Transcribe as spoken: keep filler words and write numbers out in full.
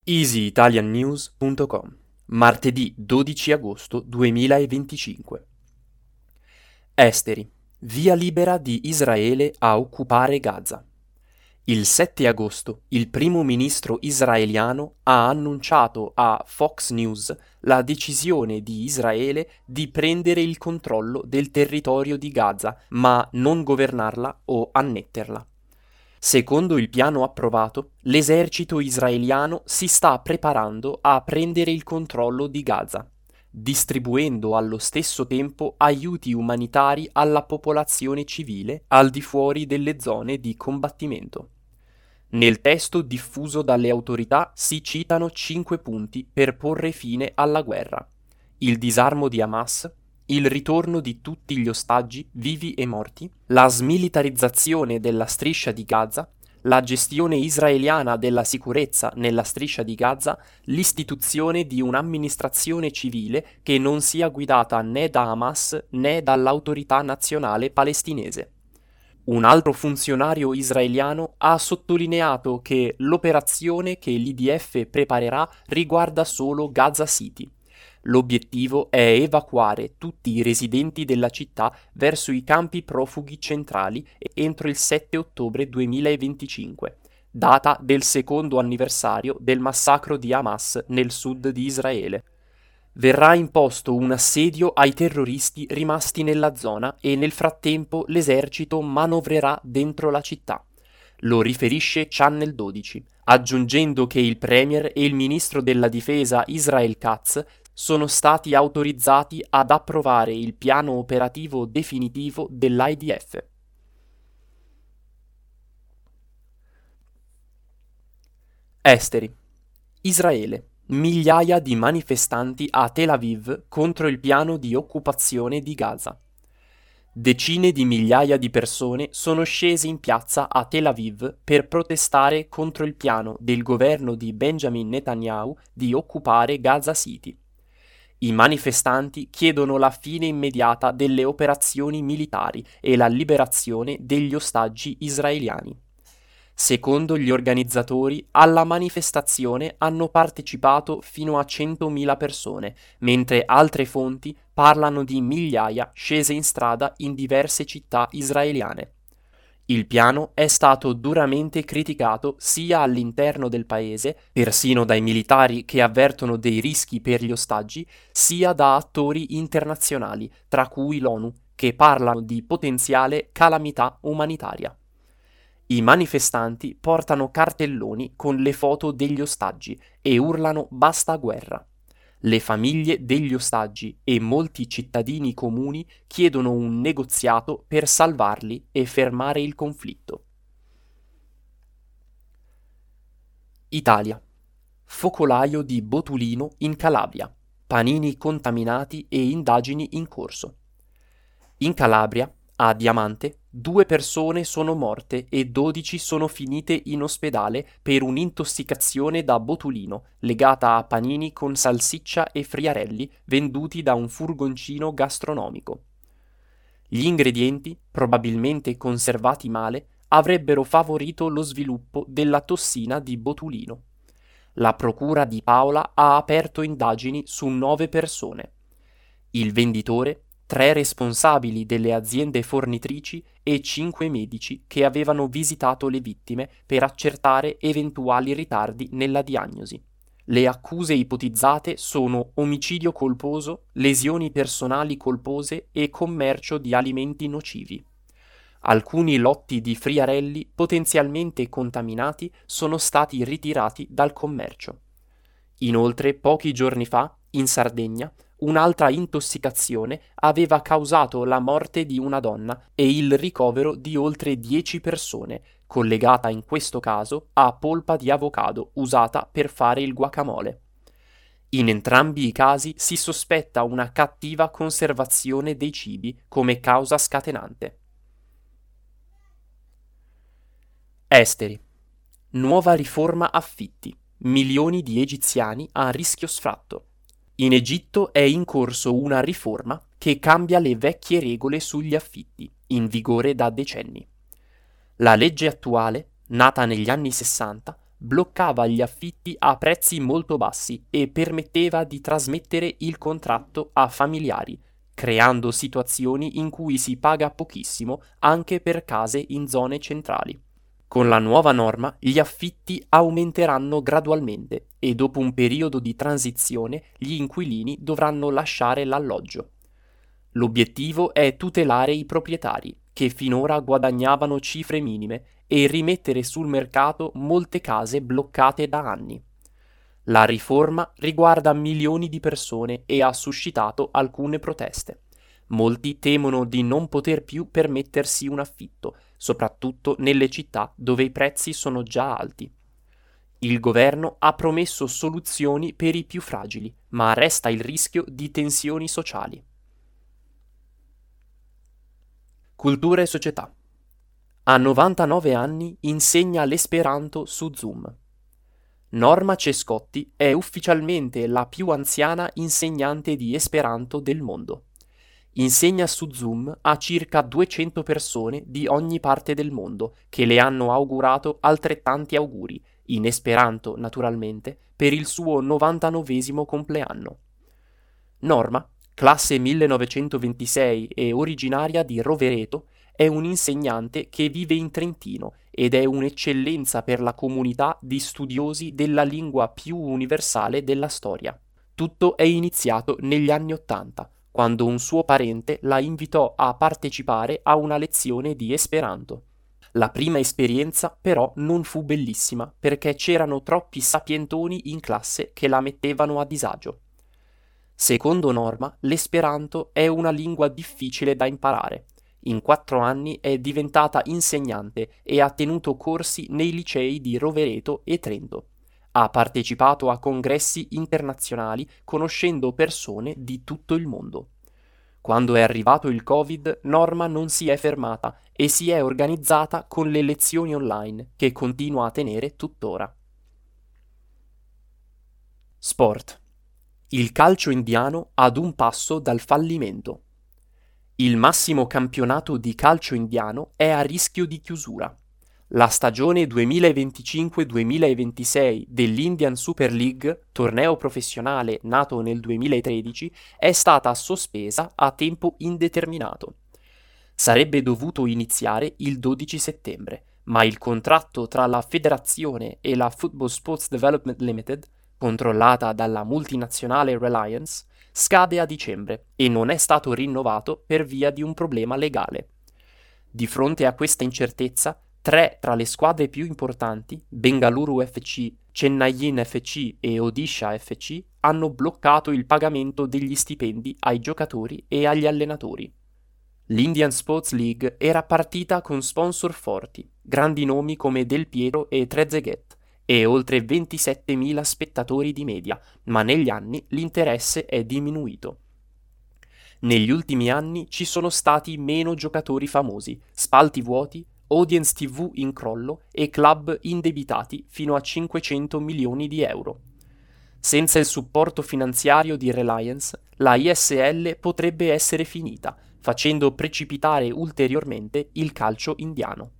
easy italian news punto com, martedì dodici agosto duemilaventicinque. Esteri. Via libera di Israele a occupare Gaza. Il sette agosto il primo ministro israeliano ha annunciato a Fox News la decisione di Israele di prendere il controllo del territorio di Gaza, ma non governarla o annetterla. Secondo il piano approvato, l'esercito israeliano si sta preparando a prendere il controllo di Gaza, distribuendo allo stesso tempo aiuti umanitari alla popolazione civile al di fuori delle zone di combattimento. Nel testo diffuso dalle autorità si citano cinque punti per porre fine alla guerra: il disarmo di Hamas, il ritorno di tutti gli ostaggi, vivi e morti, la smilitarizzazione della striscia di Gaza, la gestione israeliana della sicurezza nella striscia di Gaza, l'istituzione di un'amministrazione civile che non sia guidata né da Hamas né dall'autorità nazionale palestinese. Un altro funzionario israeliano ha sottolineato che l'operazione che l'I D F preparerà riguarda solo Gaza City. L'obiettivo è evacuare tutti i residenti della città verso i campi profughi centrali entro il sette ottobre duemilaventicinque, data del secondo anniversario del massacro di Hamas nel sud di Israele. Verrà imposto un assedio ai terroristi rimasti nella zona e nel frattempo l'esercito manovrerà dentro la città. Lo riferisce Channel dodici, aggiungendo che il premier e il ministro della difesa Israel Katz sono stati autorizzati ad approvare il piano operativo definitivo dell'I D F. Esteri. Israele. Migliaia di manifestanti a Tel Aviv contro il piano di occupazione di Gaza. Decine di migliaia di persone sono scese in piazza a Tel Aviv per protestare contro il piano del governo di Benjamin Netanyahu di occupare Gaza City. I manifestanti chiedono la fine immediata delle operazioni militari e la liberazione degli ostaggi israeliani. Secondo gli organizzatori, alla manifestazione hanno partecipato fino a centomila persone, mentre altre fonti parlano di migliaia scese in strada in diverse città israeliane. Il piano è stato duramente criticato sia all'interno del paese, persino dai militari che avvertono dei rischi per gli ostaggi, sia da attori internazionali, tra cui l'ONU, che parlano di potenziale calamità umanitaria. I manifestanti portano cartelloni con le foto degli ostaggi e urlano "Basta guerra". Le famiglie degli ostaggi e molti cittadini comuni chiedono un negoziato per salvarli e fermare il conflitto. Italia. Focolaio di botulino in Calabria. Panini contaminati e indagini in corso. In Calabria, a Diamante, due persone sono morte e dodici sono finite in ospedale per un'intossicazione da botulino legata a panini con salsiccia e friarelli venduti da un furgoncino gastronomico. Gli ingredienti, probabilmente conservati male, avrebbero favorito lo sviluppo della tossina di botulino. La procura di Paola ha aperto indagini su nove persone. Il venditore, tre responsabili delle aziende fornitrici e cinque medici che avevano visitato le vittime per accertare eventuali ritardi nella diagnosi. Le accuse ipotizzate sono omicidio colposo, lesioni personali colpose e commercio di alimenti nocivi. Alcuni lotti di friarelli potenzialmente contaminati sono stati ritirati dal commercio. Inoltre, pochi giorni fa, in Sardegna, un'altra intossicazione aveva causato la morte di una donna e il ricovero di oltre dieci persone, collegata in questo caso a polpa di avocado usata per fare il guacamole. In entrambi i casi si sospetta una cattiva conservazione dei cibi come causa scatenante. Esteri. Nuova riforma affitti. Milioni di egiziani a rischio sfratto. In Egitto è in corso una riforma che cambia le vecchie regole sugli affitti, in vigore da decenni. La legge attuale, nata negli anni sessanta, bloccava gli affitti a prezzi molto bassi e permetteva di trasmettere il contratto a familiari, creando situazioni in cui si paga pochissimo anche per case in zone centrali. Con la nuova norma gli affitti aumenteranno gradualmente e dopo un periodo di transizione gli inquilini dovranno lasciare l'alloggio. L'obiettivo è tutelare i proprietari, che finora guadagnavano cifre minime, e rimettere sul mercato molte case bloccate da anni. La riforma riguarda milioni di persone e ha suscitato alcune proteste. Molti temono di non poter più permettersi un affitto, soprattutto nelle città dove i prezzi sono già alti. Il governo ha promesso soluzioni per i più fragili, ma resta il rischio di tensioni sociali. Cultura e società. A novantanove anni insegna l'esperanto su Zoom. Norma Cescotti è ufficialmente la più anziana insegnante di esperanto del mondo. Insegna su Zoom a circa duecento persone di ogni parte del mondo che le hanno augurato altrettanti auguri, in esperanto naturalmente, per il suo novantanovesimo compleanno. Norma, classe millenovecentoventisei e originaria di Rovereto, è un insegnante che vive in Trentino ed è un'eccellenza per la comunità di studiosi della lingua più universale della storia. Tutto è iniziato negli anni Ottanta, quando un suo parente la invitò a partecipare a una lezione di esperanto. La prima esperienza però non fu bellissima perché c'erano troppi sapientoni in classe che la mettevano a disagio. Secondo Norma, l'esperanto è una lingua difficile da imparare. In quattro anni è diventata insegnante e ha tenuto corsi nei licei di Rovereto e Trento. Ha partecipato a congressi internazionali conoscendo persone di tutto il mondo. Quando è arrivato il Covid, Norma non si è fermata e si è organizzata con le lezioni online, che continua a tenere tuttora. Sport. Il calcio indiano ad un passo dal fallimento. Il massimo campionato di calcio indiano è a rischio di chiusura. La stagione duemilaventicinque duemilaventisei dell'Indian Super League, torneo professionale nato nel duemilatredici, è stata sospesa a tempo indeterminato. Sarebbe dovuto iniziare il dodici settembre, ma il contratto tra la federazione e la Football Sports Development Limited, controllata dalla multinazionale Reliance, scade a dicembre e non è stato rinnovato per via di un problema legale. Di fronte a questa incertezza, tre tra le squadre più importanti, Bengaluru F C, Chennaiyin F C e Odisha F C, hanno bloccato il pagamento degli stipendi ai giocatori e agli allenatori. L'Indian Sports League era partita con sponsor forti, grandi nomi come Del Piero e Trezeguet, e oltre ventisettemila spettatori di media, ma negli anni l'interesse è diminuito. Negli ultimi anni ci sono stati meno giocatori famosi, spalti vuoti, audience tivù in crollo e club indebitati fino a cinquecento milioni di euro. Senza il supporto finanziario di Reliance, la I S L potrebbe essere finita, facendo precipitare ulteriormente il calcio indiano.